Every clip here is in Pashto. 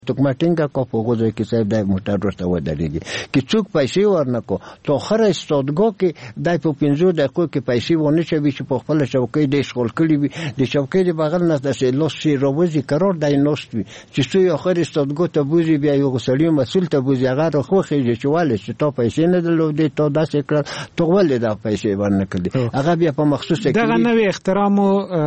توکمټینګه کو په غوځي کې صاحب د موټر ورته ودرېږي چې څوک پیسې ورنکو تو خره استادګو کې د په 15 دقیقو کې پیسې ونه چوي چې په خپل چوکۍ د شغل کړي وي د چوکۍ د بغل نه د لوسي روزي قرار دای نوستوي چې څو اخر استادګو ته بوزي بیا یو غسړی مسول ته بوزي هغه خو خېږي چې والي چې تو پیسې نه درلودې تو داسې کړ تو ولې دا پیسې ورنکړي هغه بیا په مخصوص کې دا نوې احترام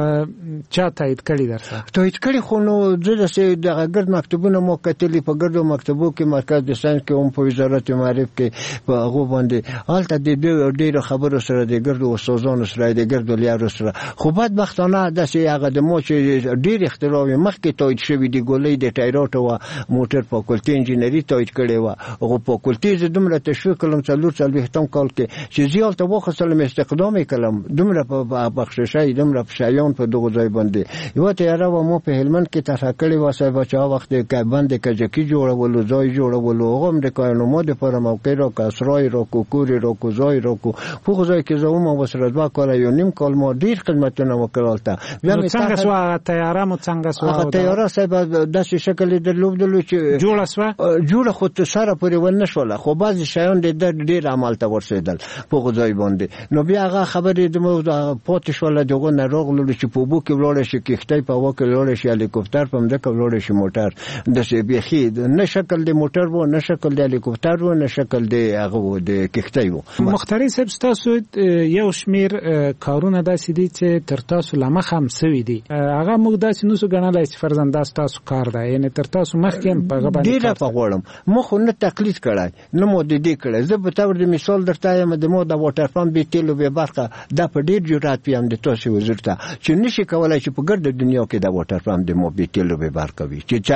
چا تایید کړی درته تایید کړی خو نو زه د ګرد مکتوبونه مو کتلی په ګردو مکتبو کې مرکز د ساينس کې هم په وزارت معارف کې په هغه باندې حالت د ډېر خبرو سره د ګردو استادانو سره د ګردو لیارو سره خو بدبختانه داسې هغه د مو چې ډېر اختراع مخکې تایید شوی دی ګولې د ټایرات او موټر فاکولټي انجینری تایید کړي و او فاکولټي ز دومره تشویق کلم څلور هتم کال کې چې زیات وخت سره استخدام کلم دومره په بخششای دومره په شایان په دغه ځای باندې یو تیاره و مو په هلمند کې تفکر واسه بچا وخت کې باندې کجکی جوړولو ځای جوړولو هم د کارنامو د پر موقع را کسرای را کوکوري را کوزای را کو په ځای کې زوم وسره دوا کال یو نیم کال ما ډیر خدمتونه وکړالته بیا څنګه سو تیاره مو څنګه سو تیاره صاحب د شکل د لوبدلو چې جوړه خو ته سره پورې ونه شوله خو بعضی شیان د ډیر عمل ته ورسېدل په ځای باندې نو بیا هغه خبرې د مو پاتې شوله دغه نه راغلو چې په بو کې ولاړ شي کښتۍ په وکه ولاړ شي هلیکوپټر په مده کې ولاړ شي موټر د بيخي نه شکل د موټر وو نه شکل د هلیکوپټر وو نه شکل د هغه د کښتۍ وو مختاری صاحب تاسو یو شمیر کارونه داسې دي چې تر تاسو لمخ هم سوي دي هغه موږ داسې نو سو غنلای چې فرزند تاسو کار دی یعنی تر تاسو مخکې په غو باندې ډیره په غوړم مخ نه تقلید کړای نو مو د دې کړای زه په تور د مثال درته یم د مو د واټر پمپ به تیلو به برخه د په ډیر جرأت پیم د تاسو وزرته چې نشي کولای چې په ګرد دنیا کې د واټر پمپ د مو به تیلو به برخه وي چې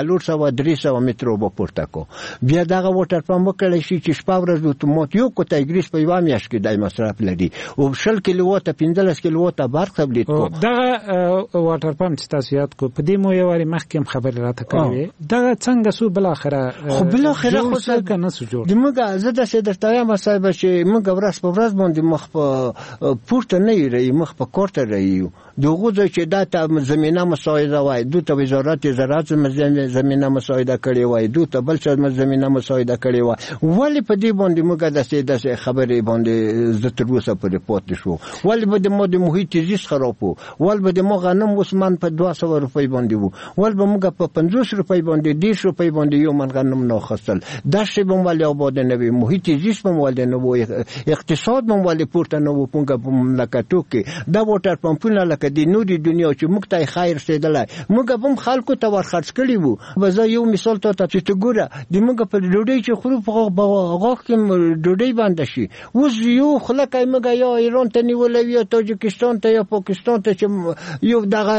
400 مترو به پورته کو بیا دغه واټر پمپ وکړی شي چې شپه ورځ اتومات یو کوټه ګریس په یو میاشت کې دای مصرف لري او 10 کیلوواټ 15 کیلوواټ برق تولید کو دغه واټر پمپ چې تاسو یاد کو په دې مو یو وری مخکې خبر راته کړی دغه څنګه سو بل اخره خو بل اخره خو څنګه نه سو جوړ دموږ زه د څه درته یم صاحب چې موږ ورځ په ورځ باندې مخ په پورته نه یری مخ په کوټه رایو دغه چې داته زمينه مساعده وای دوی وزارت زراعت زمينه مساعده کړي وای دوی ته بل څه زمينه مساعده کړي وای ولی په دې باندې موږ د خبرې باندې زه تر اوسه په ریپورت شو ولی به د مو د محیط زیست خرابو ول به د مو غنم وسمان په 200 روپۍ باندې وو ول به موږ په 50 روپۍ باندې 10 روپۍ باندې یو من غنم نو خصل دا شی به مو ولې آباد نه وي محیط زیست مو ولې نه وو اقتصاد مو ولې پورته نه وو پونګه په مملکتو کې دا واټر پمپونه لکه د نوري دنیا چې موږ ته خیر رسیدلای موږ هم خلکو ته ورخرڅ کړی وو وزه یو مثال ته چې ګوره د موږ په ډوډۍ چې خورو په غاښ کې ډوډۍ باندې شي اوس یو خلک موږ یا ایران ته نیولې یا تاجکستان ته یا پاکستان ته چې یو دغه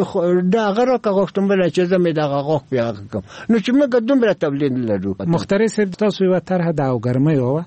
را غوښتم بل چې زمې دغه غاښ بیا کوم نو چې موږ دومره تولید لرو مختاری صاحب تاسو یو طرح دا ګرمي او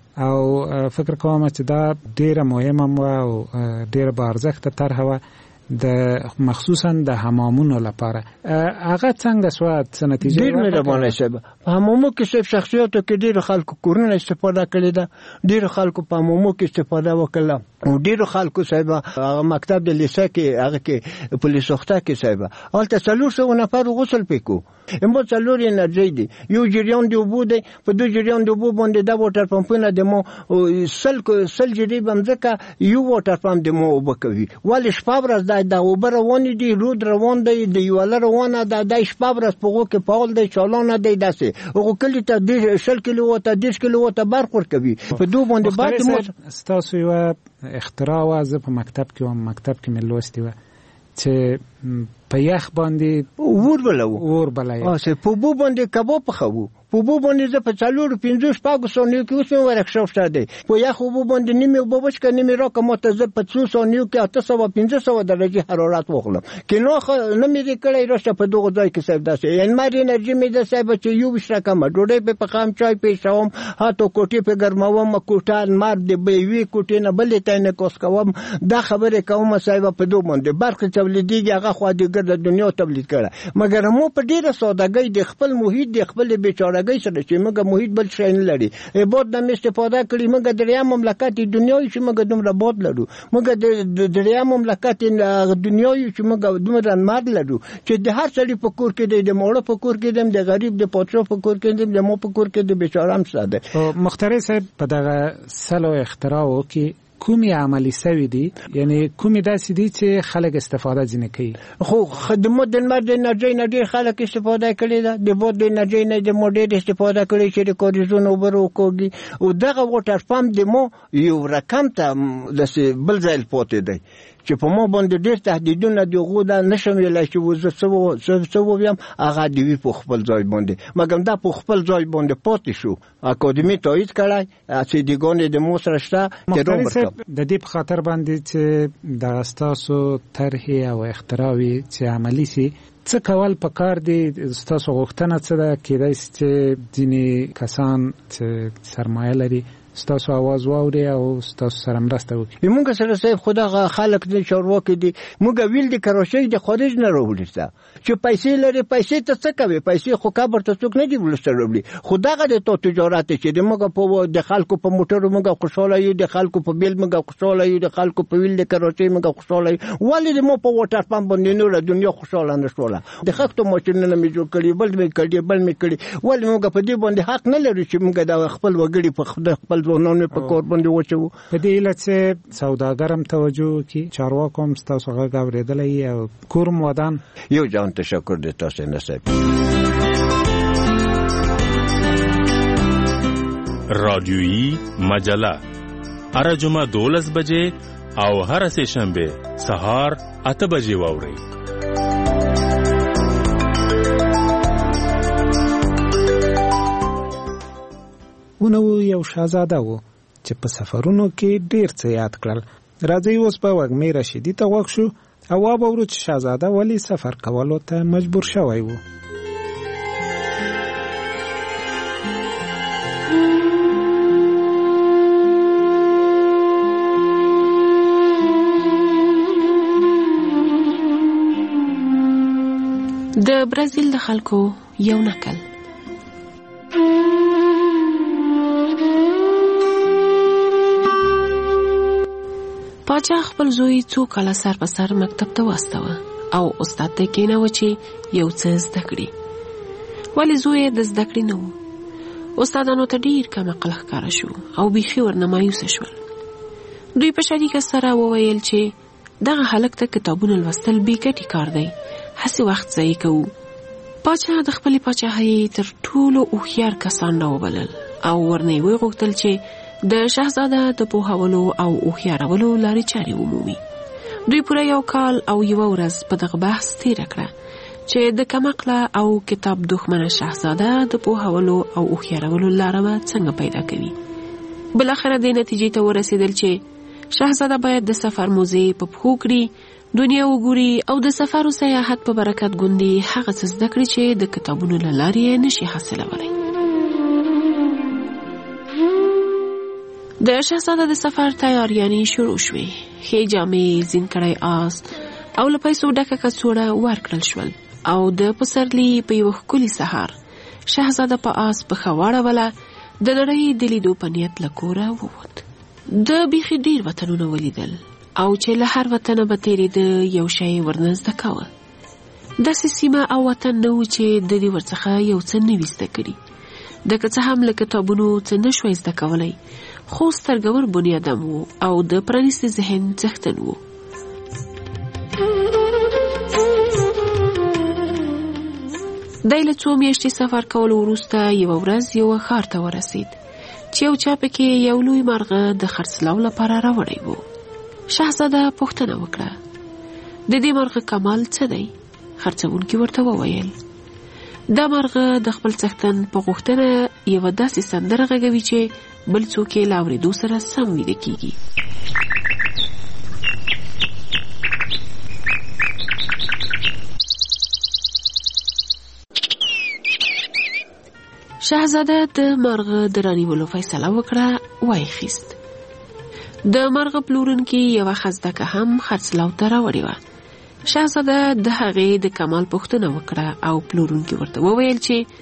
فکر کوم چې دا ډیره مهمه او ډیره بارزښت طرح و د مخصوصا د حمامونو لپاره هغه څنګه سوات نتیجه ډیر مهربانه شه حمامو کې صرف شخصیتو کې ډیر خلکو کورونه استفاده کړي دا ډیر خلکو په حمامو کې استفاده وکړه او ډیر خلکو صاحب مکتب د لیسه کې هغه کې پولیس وخته کې صاحب البته 300 نفر غسل پکو امو څلور انرژي دي یو جریان دی وبو دی په دوه جریان دی وبو باندې دا واټر پمپونه د مو سل جری بمځکه یو واټر پمپ د مو وبکوي ول شپه ورځ دا اوبر روان دي رود روان دی د یوال روانه د شپه ورځ په غو کې پاول دی چالانه دی داسې او کلی ته 10 کیلوواټ 10 کیلوواټ برق ورکوي په دوه باندې بعد مو تاسو یو اختراع واز په مکتب کې مې لوستي و چې په یخ باندې اور بلای په بو باندې کباب پخو په بو باندې ز په 4-5 شپږ ثانیو کې اوس ورکشاپ شته په یخ بو باندې نیمه بوبچ ک نیمه راکمه ته ز په 200 ثانیو کې 800 درجه حرارت وخلم کې نو نه مې کړی راشه په دغه ځای کې صاحب داسې ان مې انرژي مې د صاحب چې یو وشرکه ما ډوډۍ په پخام چای پېښوم هاتو کوټې په ګرماوم کوټان مار د بیوي کوټې نه بلې تاینه کوس کوم دا خبره کوم صاحب په دوه باندې برق تولیدي هغه خو د ګرد دنیا تولید کړه مګر مو په ډیره سادهګۍ د خپل محیط د خپل بیچاره سادهګۍ سره چې موږ محیط بل شی نه لري باد نه استفاده کړي موږ دریا مملکت دنیاوي چې موږ دومره باد لرو موږ د دریا مملکت دنیاوي چې موږ دومره انمار لرو چې د هر سړي په کور کې د ماړه په کور کې د غریب د پاتشاه په کور کې د مو په کور کې د بیچاره هم ساده مختار صاحب په دغه سلو اختراعو کې کومي عملی سوي دي یعنی کومي داسې دي چې خلک استفاده ځنه کوي خو خدمات د انرژي نه ډېر خلک استفاده کړي ده د باد د انرژي نه د موډر استفاده کړي چې د کوریزونو برو کوي او دغه وټر پمپ د مو یو رقم ته د بل ځای پاتې دی چې په مو باندې ډېر تهدیدونه دی غوډه نشم ویلای چې وزه څو ویم هغه دی په خپل ځای باندې مګم دا په خپل ځای باندې پاتې شو اکاډمي تایید کړای چې دیګونه د مو سره شته د دې په خاطر باندې چې د استاسو طرح او اختراوي چې عملی سي څه کول پکار دي استاسو غوښتنه څه ده کېدای چې ځینې کسان چې سرمایه لري ستاسو आवाज واوري او ستاسو سره مرسته وکړي موږ سره صاحب خدای خلک د چارواکي دي موږ ویل د کراچۍ د خارج نه راوړل چې پیسې لري پیسې ته څه کوي پیسې خو کابر ته څوک نه دی ولستر راوړي خدای د تو تجارت چې موږ په د خلکو په موټر موږ خوشاله یو د خلکو په بیل موږ خوشاله یو د خلکو په ویل د کراچۍ موږ خوشاله یو ولې مو په وټر پمپ باندې نور دنیا خوشاله نشوله د خښتو ماشینونه مې جوړ کړی بل مې کړی ولې موږ په دې باندې حق نه لرو چې موږ د خپل وګړي په خپل ځوانانو په کور باندې وچو په دې علت چې سوداګرم توجه کی چارواکو هم تاسو غږ اوریدلې او کورم ودان یو جان تشکر د تاسو نصیب رادیویی مجله هر جمعه 12 بجې او هر سه شنبه سهار 8 بجې واوري ونو یو شاهزاده وو چې په سفرونو کې ډیر څه یاد کړل راځي اوس په وګمې رشیدي ته وښ شو او وابورو چې شاهزاده ولی سفر کولو ته مجبور شوی وو د برازیل د خلکو یو نکل پاچا خپل زوی څو کاله سر په سر مکتب ته واستوه او استاد ته کېناوه چې یو څه زده کړي ولې زوی د زده کړې نه و استادانو ته ډېر کم عقل ښکاره شو او بیخي ورنه مایوسه شول دوی په شریکه سره وویل چې دغه هلک ته کتابونه لوستل بې ګټې کار دی هسې وخت ضایع کوو پاچا د خپلې پاچاهۍ تر ټولو هوښیار کسان راوبلل او ورنه یې وغوښتل چې د شاهزاده د پوهولو او هوښیارولو لارې چارې ومومي دوی پوره یو کال او یوه ورځ په دغه بحث تیره کړه چې د کمعقله او کتاب دښمنه شاهزاده د پوهولو او هوښیارولو لاره به څنګه پیدا کوي بالاخره دې نتیجې ته ورسېدل چې شاهزاده باید د سفر موزې په پښو کړي دنیا وګوري او د سفر او سیاحت په برکت ګوندې هغه څه زده کړي چې د کتابونو له لارې نشي حاصلولی د شاهزاده د سفر تیاریانې شروع شوې ښې جامې زین کړی آس او له پیسو ډکه کڅوړه ورکړل شول او د پسرلي په یوه ښکلي سهار شاهزاده په آس پښه واړوله د نړۍ د لیدو په نیت له کوره ووت د بیخي ډېر وطنونه ولیدل او چې له هر وطنه به تېرېده یو شی ورنه زده کوه داسې سیمه او وطن نه و چې د دې ورڅخه یو څه نوي زده کړي د که څه هم له کتابونو څه نشوی زده کولی خو سترګور بنیادم وو او د پرانیستي ذهن څښتن وو دی له څو میاشتې سفر کولو وروسته یوه ورځ یوه ښار ته ورسید چې یو چا پکې یو لوی مرغه د خرڅلاو لپاره راوړی وو شاهزاده پوښتنه وکړه د دې مرغه کمال څه دی خرڅوونکي ورته وویل دا مرغه د خپل څښتن په غوښتنه یوه داسې سندره غږوي چې بل څوک یې له اورېدو سره سم ویده کیږي شاهزاده د مرغه د رانیولو فیصله وکړه وایې خیست د مرغه پلورونکي یوه خزدکه هم خرڅلاو ته راوړې وه شاهزاده د هغې د کمال پوښتنه وکړه او پلورونکي ورته وویل چې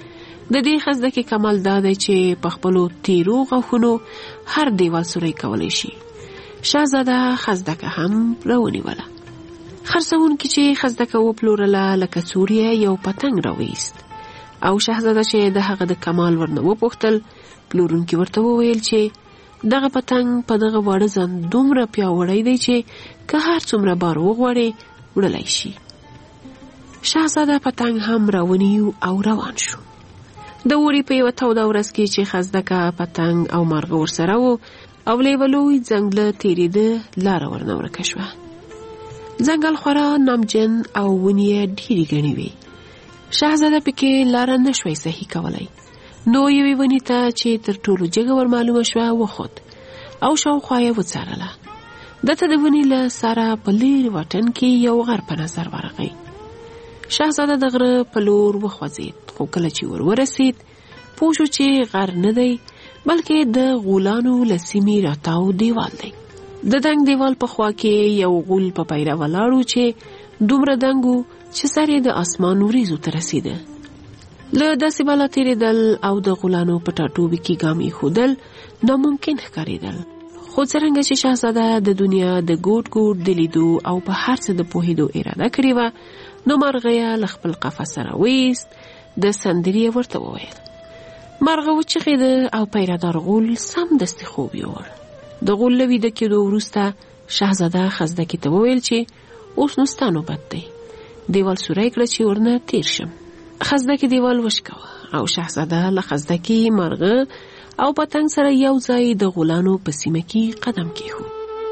د دې خزدکې کمال دا دی چې په خپلو تیرو غاښونو هر دیوال سوری کولی شي. شهزاده خزدکه هم راونیوله. خرڅوونکي چې خزدکه وپلورله لکه څوری یو پتنګ راویست او شهزاده چې د هغه د کمال ورنه وپوښتل، پلورونکي ورته وویل چې دغه پتنګ په دغه واړه ځان دومره پیاوړی دی چې که هر څومره بار وغواړي وړلی شي. شهزاده پتنګ هم راونیو او روان شو. د اوړي په یوه توده ورځ کې چې خزدکه پتنګ او مرغه ورسره وو او له یوه لوی ځنګله تېرېده، لاره ورنه ورکه شوه. ځنګل خورا نمجن او ونې یې ډېرې ګڼې وې. شهزاده پکې لاره نه شوی صحیح کولی، نو یوې ونې ته چې تر ټولو جګه ور معلومه شوه وخوت او شاوخوا یې وڅارله. دته د ونې له سره په لرې واټن کې یو غر په نظر ورغی. شهزاده د غره په لور وخوځېد، خو کله چې ورسېد پوه شو چې غر نه دی بلکې د غولانو له سیمې راتاو دیوال دی. د دنګ دیوال په خوا کې یو غول په پیره ولاړو چې دومره دنګ و چې سر یې د اسمان وریځو ته رسېده. له داسې بالا تېرېدل او د غولانو په ټاټوبي کې ګام ایښودل ناممکن ښکارېدل. خو څرنګه چې شهزاده د دنیا د ګوټ ګوټ د لیدو او په هر څه د پوهېدو اراده کړې وه، نو مرغه یې له خپل قفس سره ویست، د سندرې یې ورته وویل. مرغه وچغېده او پیردار غول سمدستي خوب یووړ. د غول له ویده کېدو وروسته شهزاده خزدکې ته وویل چې اوس نو ستا نوبت دی، دیوال سوری کړه چې ورنه تیر شم. خزدکې دیوال وشکوه او شهزاده له خزدکې، مرغه او پتنګ سره یو ځای د غولانو په سیمه کې قدم کېښود.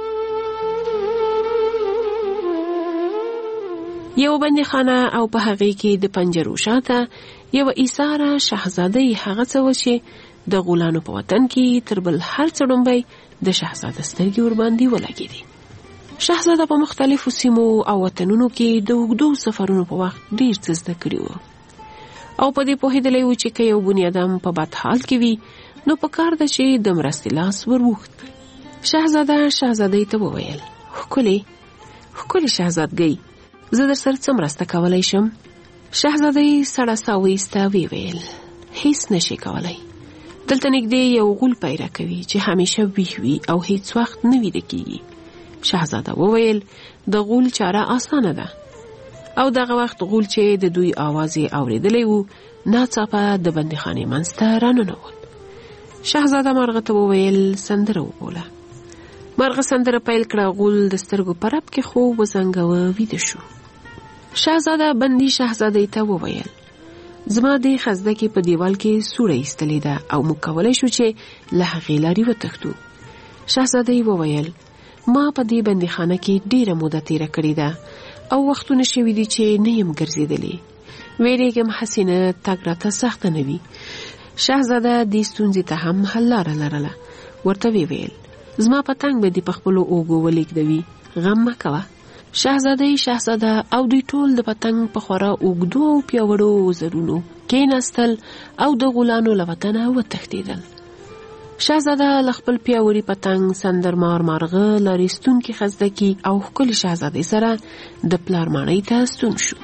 یو بندیخانه او په هغې کې د پنجرو شاته یو ایثاره شهزاده هغه څه و چې د غولانو په وطن کې تر بل هر څه ډومبی د شهزاده سترګې ورباندې ولګېدې. شهزاده په مختلفو سیمو او وطنونو کې د اوږدو سفرونو په وخت ډېر څه زده کړي وو او په دې پوهېدلی و چې که یو بنیادم په بد حال کې وي نو په کار ده چې د مرستې لاس وروغت. شهزاده شهزادۍ ته وویل، ښکلې شهزادګۍ، زه در سره څه مرسته کولی شم؟ شهزادۍ سړه ساه وایسته، ویل هیڅ نشي کولی. دلته نږدې یو غول پیدا کوي چې همیشه ویښ وي او هیڅ وخت نه ویده کیږي. شهزاده وویل د غول چاره آسانه ده. او دغه وخت غول چې د دوی آواز یې اورېدلی و ناڅاپه د بندیخانې منځ ته راننوت. شهزاده مرغه ته وویل سندره وبوله. مرغه سندره پیل کړه. غول د سترګو په رپ کې خوب وزنګاوه، ویده شو. شهزاده بندي شهزادۍ ته وویل زما د خزدکې په دیوال کې سوړه ایستلې ده او موږ کولی شو چې له هغې لارې وتښتو. شهزادۍ وویل ما په دې بندیخانه کې ډېره موده تېره کړې ده او وختونه شوي دي چې نه یم ګرځېدلې. ویرېږم هسې نه تګ راته سخته نه وي. شهزاده دې ستونزې ته هم حل لاره لرله. ورته ویل زما پتنګ به دې په خپلو اوږو ولېږدوي، غم مه کوه. شهزاده او دوی ټول د پتنګ په خورا اوږدو او پیاوړو وزرونو کېناستل او د غولانو له وطنه وتښتېدل. شهزاده له خپل پیاوړي پتنګ، سندرمار مرغه، لارېستونکي خزدکي او ښکلې شهزادۍ سره د پلار ماڼۍ ته ستون شو.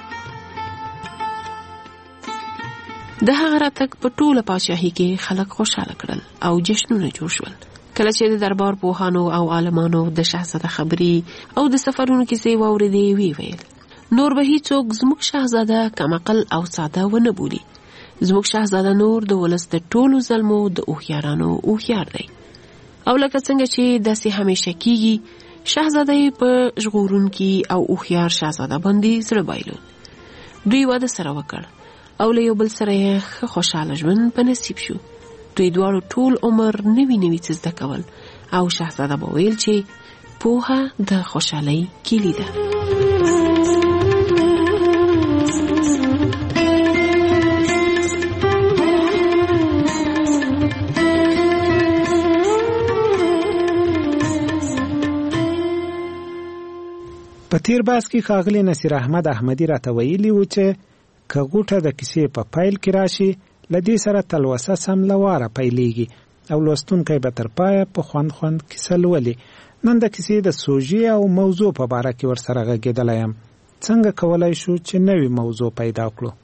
د هغه راتګ په ټوله پاچاهۍ کې خلک خوشحاله کړل او جشنونه جوړ شول. کله چې د دربار پوهانو او عالمانو د شهزاده خبرې او د سفرونو کیسې واورېدې، ویل نور به هیڅوک زموږ شهزاده کمعقل او ساده ونه بولي. زموږ شهزاده نور د ولس د ټولو ظلمو د هوښیارانو هوښیار دی. او لکه څنګه چې داسې همیشه کیږي، شهزاده په ژغورونکي او هوښیار شهزاده باندې زړه بایلود. دوی واده سره وکړ او له یو بل سره یې ښه خوشحاله ژوند په نصیب شو. دوی دواړو ټول عمر نوي څه زده کول او شهزاده به ویل چې پوهه د خوشحالۍ کیلي ده. په تیر باس کې ښاغلي نصیر احمد احمدي راته ویلي و چې که غوټه د کیسې په پیل کې راشي، لدې سره تلوسه سملواره پیلېږي او لوستونکی به تر پایه په خوند کیسه لولي. نن د کیسې د سوژې او موضوع په باره کې ورسره غږېدلی یم. څنګه کولی شو چې نوې موضوع پیدا کړو؟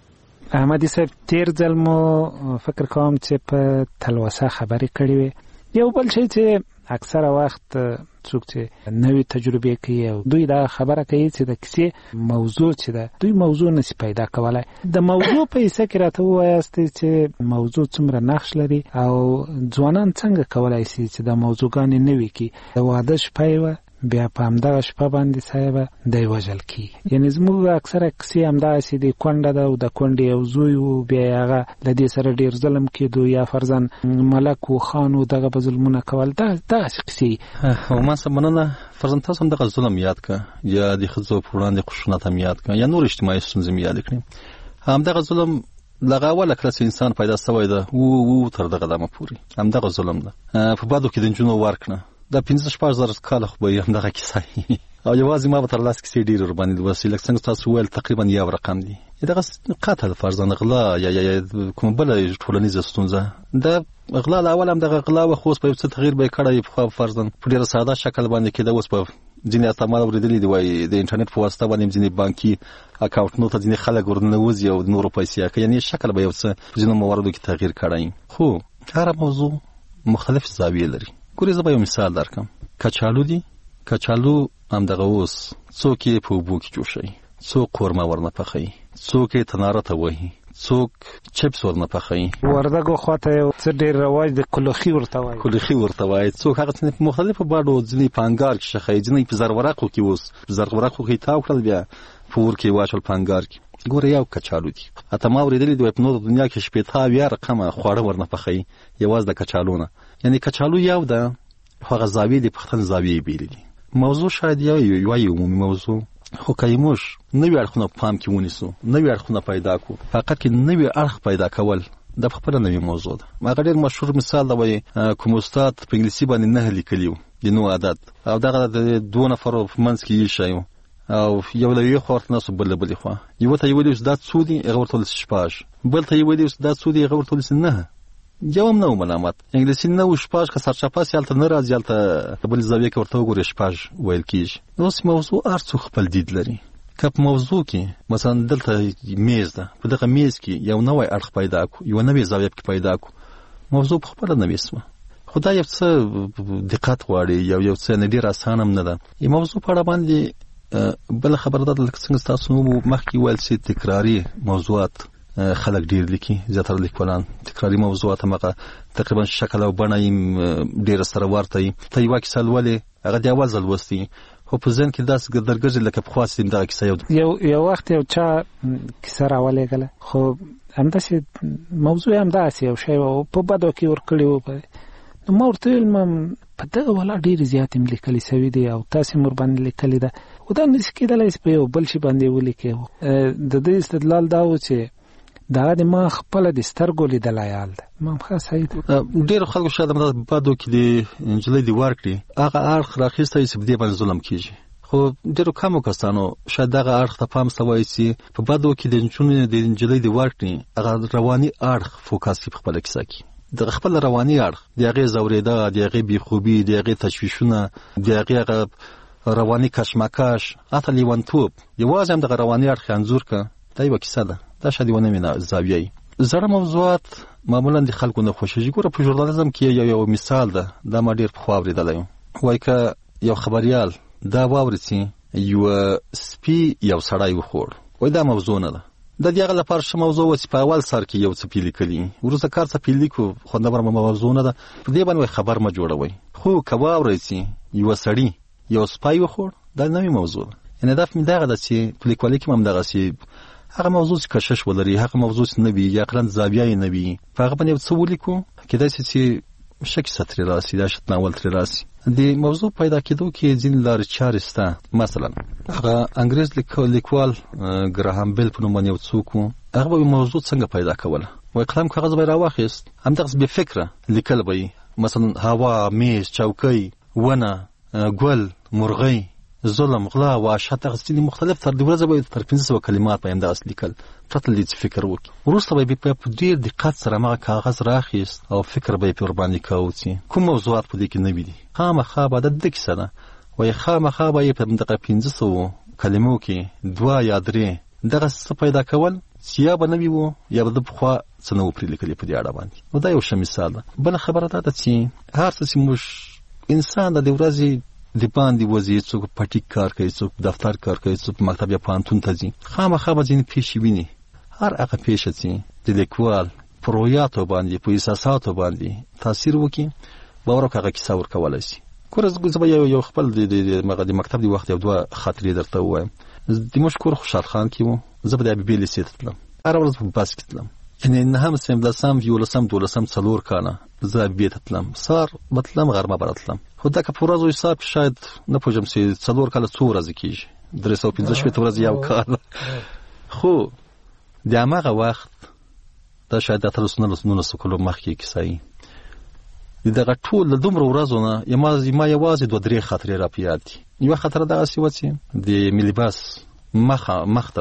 احمدي صاحب تیر ځل مو فکر کوم چې په تلوسه خبرې کړې وي. یو بل شی چې اکثره وخت څوک چې نوې تجربه کوي او دوی دا خبره کوي چې د کیسې موضوع چې ده دوی موضوع نشي پیدا کولای. د موضوع په حصہ کې راته وایاست چې موضوع څومره نقش لري او ځوانان څنګه کولای شي چې د موضوعګانې نوې کی. د واده شپه بیا په همدغه شپه باندې صاحب دی وژل کی. یعنی زموږ اکثره کیسې همداسې دي، کونډه ده او د کونډې یو زوی و، بیا هغه له دې سره ډېر ظلم کېدو یا فرضاً ملک و خان و دغه به ظلمونه کول. دغسې کیسې او ما څه مننه. فرضاً تاسو هم دغه ظلم یاد کړه یا د ښځو په وړاندې خشونت هم یاد کړه یا نور اجتماعي ستونزې هم یاد کړئ. همدغه ظلم لغه اوله کله چې انسان پیدا سوی ده و تر دغه دمه پورې همدغه ظلم ده. په بدو کې د نجونو ورکړه دا 15,000 کاله خو به همدغه کیسه او یوازې ما به تر لاس کیسې ډېرې ورباندې لوستې. لکه څنګه تاسو وویل تقریبا یو رقم دی. دغه قتل فرضاً غلا یا کومه بله ټولنیزه ستونزه. د غلا له اول هم دغه غلا و، خو اوس په یو څه تغییر به یې کړی. پخوا فرضاً په ډېره ساده شکل باندې کېده، اوس په ځینې اسامال اورېدلي دي وایي د انټرنېټ په واسطه باندې ځینې بانکي اکاونټونو ته ځینې خلک ورننوځي او د نورو پیسې اخلي. یعنې شکل به یو څه په ځینو مواردو کې تغییر کړی. خو هره موضوع مختلف زاویې لري. ګورې زه به یو مثال درکړم. کچالو دي، کچالو همدغه اوس څوک یې په اوبو کې جوشوي، څوک قورمه ورنه پخوي، څوک یې تناره ته وهي، څوک چپس ورنه پخوي. وردګو خواته یو څه ډېر رواج د کلوخي ورته وایي. کلوخي ورته وایي. څوک هغه څه په مختلفو باډو، ځینې په انګار کې شخوي، ځینې په زرورقو کې. اوس زرورقو کې تاو کړل بیا په اور کې واچول په انګار کې. ګوره یو کچالو دي. حتی ما اورېدلي دي په نور دنیا کې 80 رقمه خواړه ورنه پخوي یوازې د کچالو نه. یعنې کچالو یو ده، هغه زاویې د پښتن زاویې بیلې دي. موضوع شاید یو عمومي موضوع، خو که موږ نوي اړخونه په پام کې ونیسو، نوي اړخونه پیدا کړو، فقط کې نوي اړخ پیدا کول د خپله نوې موضوع ده. هغه ډېر مشهور مثال ده، وایي کوم استاد په انګلیسي باندې 9 لیکلي وو د نوع عدد، او دغه د 2 نفرو په منځ کې ایښی و او یو له یوې خوا ورته ناست بل له بلې خوا. یوه ته یې ویلي دا څو دي، هغه ورته ویل 6، بل ته یې ویلي دا څو دي، هغه ورته ویل 9. یو هم نه و ملامت. انګلیسي 9 6 که سرچپه هلته نه راځي، هلته بلې زاویې کې ورته وګورې 6 ویل کېږي. اوس موضوع هر څوک خپل دید لري. که په موضوع کې مثلا دلته میز ده، په دغه میز کې یو نوی اړخ پیدا کړو، یوه نوې زاویه پکې پیدا کړو، موضوع په خپله نوې سوه. خو دا یو څه دقت غواړي، یو څه نه ډېر اسانه هم نه ده. موضوع په اړه باندې بله خبره ده، لکه څنګه ستاسو مخکې ویل چې تکراري موضوعات خلک ډېر لیکي، زیاتره لیکوالان تکراري موضوعات همغه تقریبا شکل او بڼه یې ډېره سره ورته وي. ته یوه کیسه لولې، هغه د اول ځل لوستي، خو په ذهن کې داسې درګرځي لکه پخوا چې دغه کیسه یو وخت یو چا کیسه راولېږله، خو همداسې موضوع یې همداسې یو شی و، په بدو کې ورکړي وو. نو ما ورته ویل په دغه والا ډېرې زیاتې مې لیکلې سوي دي او تاسې مې ورباندې لیکلې ده، خو دا نشي کېدلی چې په یو بل شي باندې ولیکې. د دې استدلال دا و چې دا د ما خپله د سترګو لیدلی حال ده. ما هم ښه صحیح ډېرو خلکو شاید همدا بدو کې د نجلۍ د ورکړي هغه اړخ راخیستی چې په دې باندې ظلم کېږي، خو ډېرو کمو کسانو شاید دغه اړخ ته پام سوی چې په بدو کې د نجلۍ د ورکړي هغه رواني اړخ فوکس کړي په خپله کیسه کې. د خپل رواني اړخ، د هغې ځورېده، د هغې بېخوبي، د هغې تشویشونه، د هغې هغه رواني کشمکش، حتی لیونتوب، یوازې هم دغه رواني اړخ انځور کړه. دا یوه کیسه ده، دا شاید یوه نوې زاویه. زړه موضوعات معمولا د خلکو نه خوښېږي. ګوره په ژورنالیزم کې یو مثال ده، دا ما ډېر پخوا اورېدلی یم. وایي که یو خبریال دا واوري چې یوه سپي یو سړی وخوړ، وایي دا موضوع نه ده. د دې هغه لپاره ښه موضوع وه چې په اول سر کې یو څپي لیکلي، وروسته کار څپي لیکو، خوندوره موضوع نه ده. په دې باندې خبر مه جوړوئ. خو که واورئ چې یوه سړي یو سپی وخوړ، دا نوې موضوع ده. یعنې دا دغه ده چې په لیکوالۍ کې هم همدغسې هغه موضوع چې کشش ولري، هغه موضوع چې نه وي یا عقلاً زاویه یې نه وي، په هغه باندې یو څه ولیکو، کېدای شي چې ښه کیسه ترې راسي، دا ښه ناول ترې راسي. د موضوع پیدا کېدو کې ځینې لارې چارې شته. مثلا هغه انګریز لیکوال ګراهام بیل په نوم باندې یو څوک و، هغه به موضوع څنګه پیدا کوله. وایي قلم کاغذ به یې راواخیست، همدغسې بې فکره لیکل به یې، مثلا هوا، میز، چوکۍ، ونه، ګل، مرغۍ، ظلم، غلا، وحشت، هغه ځینې مختلف تر د ورځې به تر 500 کلمات به یې همدغسې لیکل، پرته له دې چې فکر وکړي. وروسته به یې په ډېر دقت سره همغه کاغذ راخیست او فکر به یې پرې ورباندې کوو چې کوم موضوعات په دې کې نوي دي. خامخا به د کیسه ده، وایي خامخا به یې په دغه 500 کلمو کې 2 یا 3 دغه څه پیدا کول یا به نوی وو یا به د پخوا څه نه و پرې لیکلي په دې اړه باندې. نو دا یو ښه مثال ده. بله خبره دا ده چې هر څه چې موږ انسان د ورځې د باندې وځي، څوک پټیک کار کوي، څوک دفتر کار کوي، څوک مکتب یا پوهنتون ته ځي، خامخا به ځینې پیښې ویني. هر هغه پیښه چې د لیکوال په رویاتو باندې په احساساتو باندې تاثیر وکړي، باور وکړه هغه کیسه ورکولی شي. ګوره زه به یو خپل د مکتب د وخت یو دوه خاطرې درته ووایم. د موږ کور خوشحال خان کې وو، زه به د حبیبي لیسې ته تلم، هره ورځ په بس کې تلم، یعنې نهم صنف، لسم، یولسم، دولسم، 4 کاله زه حبیبي ته تلم. سهار به تلم، غرمه به راتلم. خو دا که په ورځو حساب شاید نه پوهېږم چې 4 کاله څو ورځې کېږي، 365 ورځې یو کال. خو د هماغه وخت دا شاید د 1900 کلو مخکې کیسه وي. د دغه ټول د دومره ورځو نه ما یوازې 2-3 خاطرې را په یاد دي. یوه خاطره دغسې وه چې د ملي بس مخته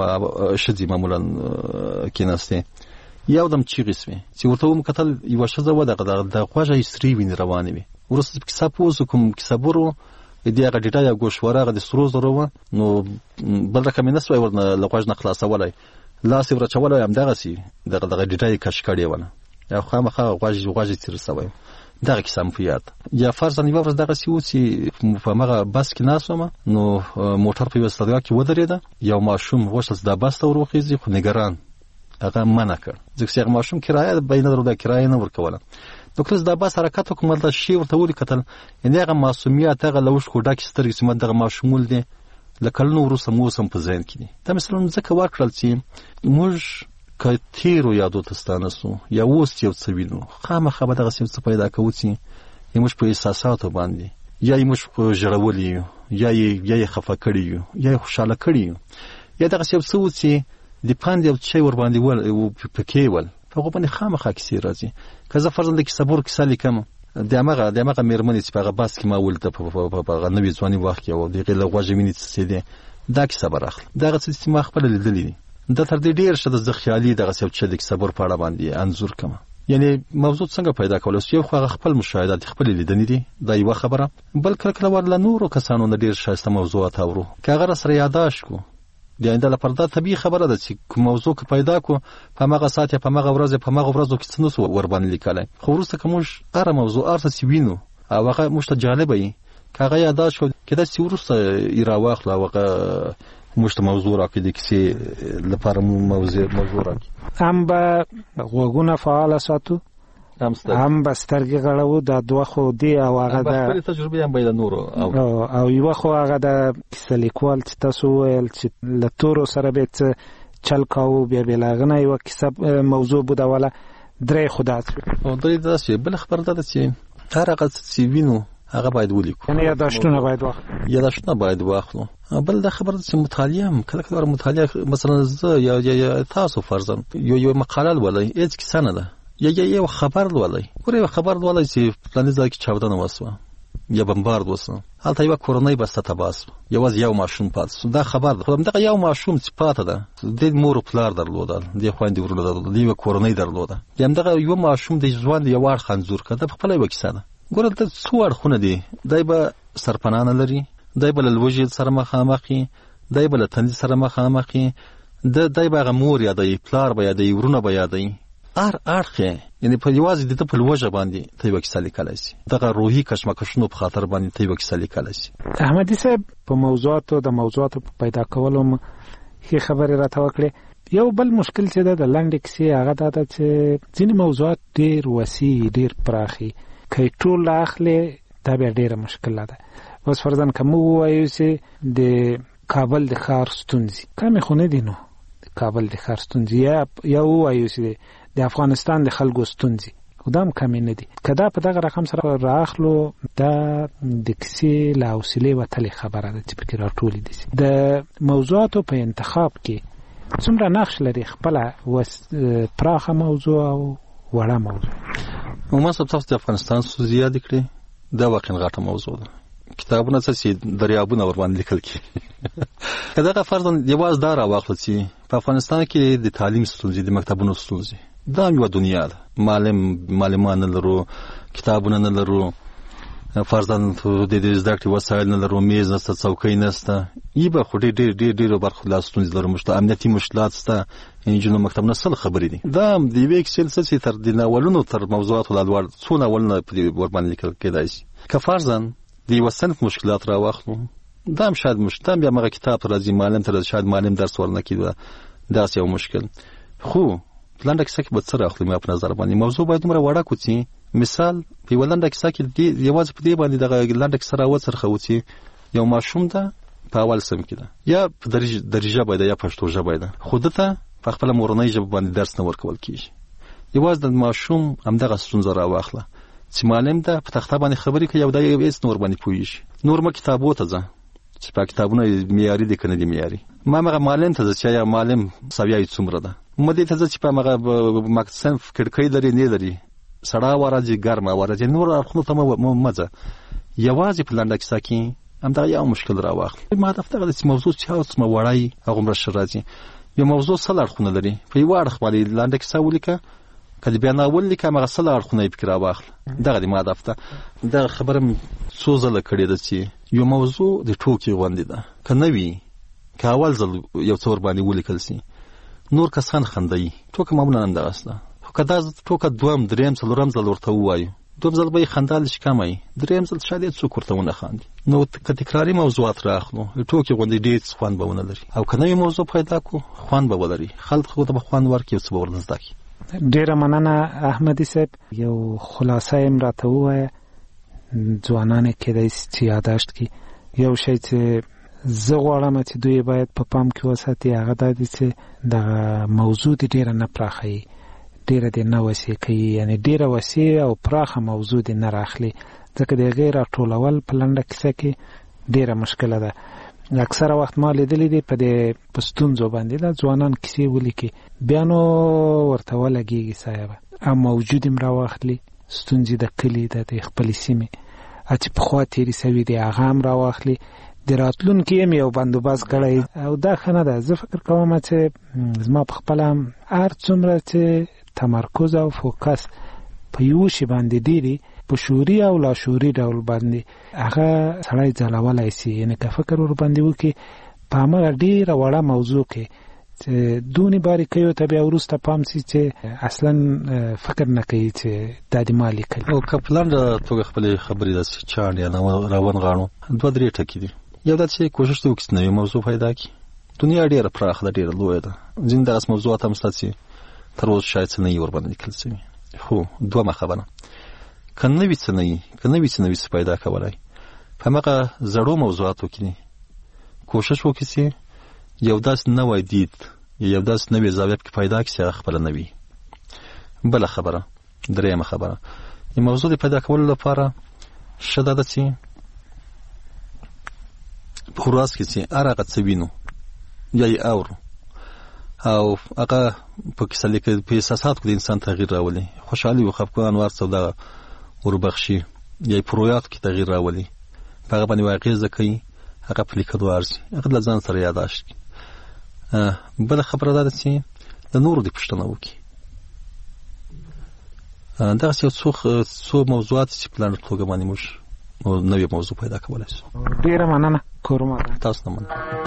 ښځې معمولا کېناستې، یو دم چیغې سوې چې ورته وم کتل یوه ښځه وه د غوږه یې سرې وینې روانې وې. وروسته په کیسه پوه شو، کوم کیسهبر و د هغه ډېډه یا ګوشواره هغه د سرو زرو وه، نو بل رقم یې نه سوی ورنه له غوږ نه خلاصولی، لاس یې ورچولی، همدغسې دغه ډېډه یې کش کړې وله، یا خامخا غوږ یې تېر سوی. دغه کیسه مې په یاد. یا فرضاً یوه ورځ دغسې و چې په همغه بس کې ناست وم، نو موټر په یوه استادګاه کې ودرېده، یو ماشوم غوښتل چې دا بس ته ور وخېږي، خو نګران هغه منع کړ، ځکه چې هغه ماشوم کرایه به یې نه درلوده، کرایه نه ورکوله. نو کله چې دا بس حرکت وکړ، ما دا شی ورته ولیکتل، یعنې هغه معصومیت، هغه له اوښکو ډکې سترګې چې ما دغه ماشوم ولیدې، له کلونو وروسته مو اوس هم په ذهن کې دي. دا مثالونه ځکه ورکړل چې موږ که تیرو یادو ته ستانه سو یا اوس یو څه وینو، خامخا به دغسې یو څه پیدا کوو چې یا موږ په احساساتو باندې یا یې موږ ژړولی یو، یا یې خفه کړي یو، یا یې خوشحاله کړي یو، یا دغسې یو څه و چې د پند یو شی ورباندې پکې ول، په هغو باندې خامخا کیسې راځي. که زه فرضاً د کیسهبر کیسه لیکم، د همغه مېرمنې چې په هغه بس کې ما ولیده په هغه نوي ځواني وخت کې، او د هغې له غوږه وینې څڅېدې، دا کیسه به راخلم. دغه څه چې ما خپله لیدلي دي، دا تر دې ډېر ښه ده زه خیالي دغسې یو څه د کیسهبر په اړه باندې انځور کړم. یعنې موضوع څنګه پیدا کولی شو؟ یو خو هغه خپل مشاهدات دي، خپلې لیدنې دي، دا یوه خبره. بل کله ور له نورو کسانو نه ډېر ښایسته موضوعات اورو، که هغه را سره یاداشت کړو، د آینده لپاره دا طبیعي خبره ده چې کوم موضوع که پیدا کړو، په همغه ساعت یا په همغه ورځ یا په همغه ورځو کې څه نه سو ورباندې لیکلی، خو وروسته که موږ هره موضوع هر څه چې وینو او هغه موږ ته جالبه وي، که هغه یاداشت کړو، کېدای شي وروسته یې راواخلو او هغه موږ ته موضوع راکړي، د کیسې لپاره موضوع راکړي. هم به غوږونه فعاله ساتو، هم به سترګې غړوو، دا دوه خو دی، او هغه د خپلې تجربې هم باید نورو او یوه خو هغه د کیسه لیکوال چې تاسو وویل چې له تورو سره به څه چل کاوه، بیا بې له هغه نه یوه کیسه موضوع بودوله، درې خو داسې درې داسې. بله خبره دا ده چې هر هغه څه چې وینو هغه باید ولیکو، یعنې یاداشتونه باید واخلو. بل دا خبره ده چې مطالعه هم کله کله مطالعه، مثلا زه یا تاسو فرضاً یو مقاله لولئ، هېڅ کیسه نه ده، یا یو خبر لولئ. ګوره یو خبر لولئ چې فلاني ځای کې چاودنه وسوه یا بمبارد وسوه، هلته یوه کورنۍ بسته تباه سوه، یوازې یو ماشوم پاتې سو، دا خبر ده. خو همدغه یو ماشوم چې پاته ده، د مور و پلار درلودل، د خویندې ورونه درلودل، د یوه کورنۍ درلوده، د همدغه یوه ماشوم د ژوند یو اړخ انځور کړه، دا پخپله یوه کیسه ده. ګوره د څو اړخونه دي، دی به سرپناه نه لري، دی به له لوږې سره مخامخ وي، دی به له تندې سره مخامخ وي، دی به هغه مور یادوي، پلار به یادوي، ورونه به یادوي، هر اړخ یې، یعنې په یوازې د ده په لوږه باندې ته یوه کیسه لیکلی شي، دغه روحي کشمکشونو په خاطر باندې ته یوه کیسه لیکلی شي. احمدي صاحب په موضوعاتو په پیدا کولو ښې خبرې راته وکړې. یو بل مشکل چې ده د لنډې کیسې هغه دا ده چې ځینې موضوعات ډېر وسیع، ډېر پراخي، که یې ټول اخلې دا بیا ډېره مشکله ده. اوس فرضاً که موږ ووایو چې د کابل د ښار ستونزې کمې خو نه دي، نو د کابل د ښار ستونزې یا ووایو چې د افغانستان د خلکو ستونزې، خو دا هم کمې نه دي. که دا په دغه رقم سره رااخلو، دا د کیسې له حوصلې وتلې خبره ده چې پکې راټولې دي. د موضوعاتو په انتخاب کې څومره نقش لري خپله پراخه موضوع او وړه موضوع؟ عموما تاسو د افغانستان ستونزې یادې کړې، دا واقعا غټه موضوع ده. کتابونه څه چې دریابونه ورباندې لیکل کېږي، که دغه فرضاً یوازې دا راواخلو چې په افغانستان کې د تعلیم ستونزې، د مکتبونو ستونزې، دا هم یوه دنیا ده. معلمان نه لرو، کتابونه نه لرو، فرضاً د زده کړې وسایل نه لرو، میز نشته، څوکۍ نشته، ای به خو ډېرو برخو لا ستونزې لرو، موږ ته امنیتي مشکلات شته، نجونو مکتب نه سل خبرې دي. دا هم د یوې کیسې څه تر د ناولونو تر موضوعاتو لا لوړ څو ناولونه په دې ورباندې لیکل کېدای شي. که فرضاً د یوه صنف مشکلات راواخلو، دا هم شاید مشکل بیا هغه کتاب ته راځي، معلم ته راځي، شاید معلم درس ورنه کړي، داسې یو مشکل. خو لنډه کیسه کې به څه راخلو؟ ما په نظر باندې موضوع باید دومره وړه کړو چې مثال په یوه لنډه کیسه کې یوازې په دې باندې دغه لنډه کیسه راوڅرخوو چې یو ماشوم ده په اول صنف کې ده، یا په درجه ژبه ده یا پښتو ژبه ده، خو ده ته په خپله مورنۍ ژبه باندې درس نه ورکول کېږي. یوازې د ماشوم همدغه ستونزه راواخله چې معلم ده په تخته باندې خبرې کوي او دا هېڅ نور باندې پوهېږي. نور مه کتابو ته ځه چې په کتابونه معیاري دي که نه دي معیاري. ما هغه معلم ته ځه چې یا معلم سویه یې څومره ده. مه دې ته ځه چې په هغه صنف کړکۍ لري نه لري، سړه هوا راځي، ګرمه هوا راځي، نور اړخونو ته مه ځه. یوازې په لنډه کیسه کې همدغه یو مشکل راواخلي. ما هدف دغه دی چې موضوع چې هڅمه وړی هغومره ښه راځي. یو موضوع سل اړخونه لري، په یوه اړخ باندې لنډه کیسه ولیکه، که د بیا ناول لیکه همغه سل اړخونه یې پکې راواخله. دغه دی ما هدف ده. دغه خبره مې څو ځله کړې ده چې یو موضوع د ټوکې غوندې ده، که نه وي که اول ځل یو څه ورباندې ولیکل سي نور کسان خندوي. ټوکه معمولا همدغسې ده، خو که دا ټوکه دویم درېیم څلورم ځل ورته ووایو، دویم ځل به یې خندال شي کمه وي، درېیم ځل شاید څوک ورته ونه خاندي. نو که تکراري موضوعات راخلو ټوکې غوندې ډېر خوند به ونه لري، او که نوې موضوع پیدا کړو خوند به ولري، خلکو ته به خوند ورکړي، یو څه به ورنه زده کړي. ډېره مننه احمدي صاحب. یو خلاصه یې هم راته ووایه، ځوانان یې کېدای شي چې یاداشت کړي. یو شی چې زه غواړم چې دوی باید په پام کې وساتي هغه دا دی چې دغه موضوع دې ډېره نه پراخوي، ډېره دې نه وسیع کوي، یعنې ډېره وسیع او پراخه موضوع دې نه راخلي، ځکه د هغې راټولول په لنډه کیسه کې ډېره مشکله ده. اکثره وخت ما لیدلی دی په ستونزو باندې دا ځوانان کیسې ولیکي، بیا نو ورته ولګېږي صاحبه، او موجود هم راواخلي، ستونزې د کلي د خپلې سیمې چې پخوا تېرې سوي دي هغه هم راواخلي، د راتلونکي هم یو بندوبست کړی، او دا ښه نه ده. زه فکر کوم چې زما په خپله هم هر څومره چې تمرکز او فوکس په یو شي باندې ډېري په شعوري او لاشعوري ډول باندې هغه سړی ځلولی سي، یعنې که فکر ورباندې وکړي په همغه ډېره وړه موضوع کې چې دونې باریکیو ته بیا وروسته پام سي چې اصلا فکر نه کوي چې دا د ما لیکلي. او که په لنډه توګه خپلې خبرې داسې چاڼ یا راونغاړو، دوه درې ټکي دي. یو دا چې کوشش دې وکړي چې نوې موضوع پیدا کړي. دنیا ډېره پراخه ده، ډېره لویه ده، ځینې دغسې موضوعات هم شته چې تر اوسه شاید څه نه وي ورباندې لیکل شوي. خو دومه خبره که نوي څه نه وي، که نوي څه پیدا کولی، په همغه زړو موضوعاتو کې کوشش وکړي چې یو داسې نوی دید یا یو داسې نوې زاویه پکې پیدا کړي چې هغه خپله نه وي. بله خبره، درېیمه خبره، یو موضوع د پیدا کولو لپاره ښه دا ده چې په ورځ کې چې هر هغه څه وینو یا یې اورو او هغه په کیسه لیکل په احساساتو کې د انسان تغییر راولي، خوشحالي و خفګان ورڅ او دغه وربخشي، یا یې په رویاتو کې تغییر راولي، په هغه باندې اغېزه کوي، هغه په لیکلو ارزي، هغه له ځان سره یاداشت کړي. بله خبره دا ده چې د نورو دې پوښتنه وکړي. دغسې یو څو موضوعات چې په لنډه توګه باندې موږ نوې موضوع پیدا کولی شو. ډېره مننه کورما، تاسو نه مننه.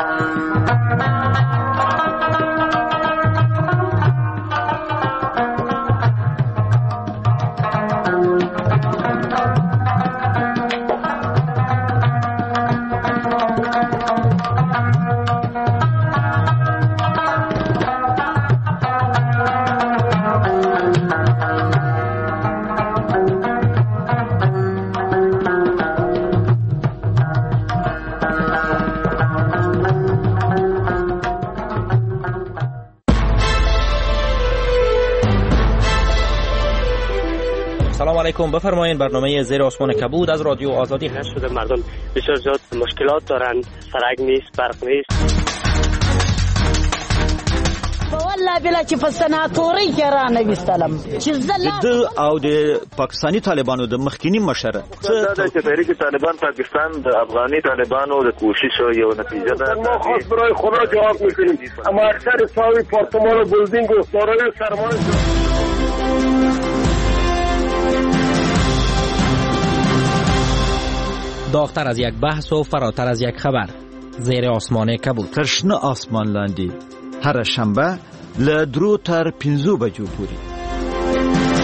علیکم، بفرمایید. برنامه زیر آسمان کبود از رادیو آزادی هست. شده مردم بسیار زیاد مشکلات دارند، سرک نیست، برق نیست. والله بلا چې په سناتوري کې را نه وستلم چې زله او د پاکستانی طالبانو د مخکینی مشره چې تحریک طالبان پاکستان د افغاني طالبانو د کوششو یو نتیجه ده. ما خاص برای خدا جواب میکنیم، اما اکثر ساوی پارتمان و بلدینگ و دارای سرمایه داغتر از یک بحث و فراتر از یک خبر. زیر آسمان کبود. تر شنه آسمان لاندې هر شنبه له 3 تر 5 بجو پورې.